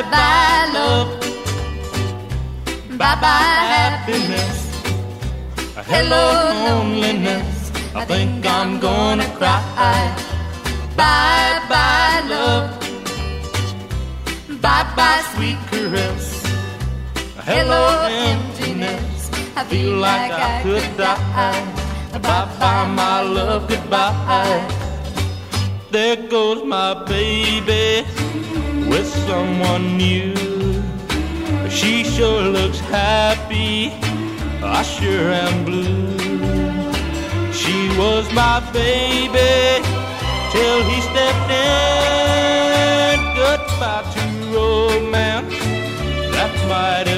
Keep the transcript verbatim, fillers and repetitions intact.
bye love, bye bye happiness, hello loneliness, I think I'm gonna cry. Bye bye love, bye bye sweet caress, hello emptiness, I feel like I could die. Bye bye my love, goodbye. There goes my baby with someone new. She sure looks happy, I sure am blue. She was my baby till he stepped in. Goodbye to romance, that mighty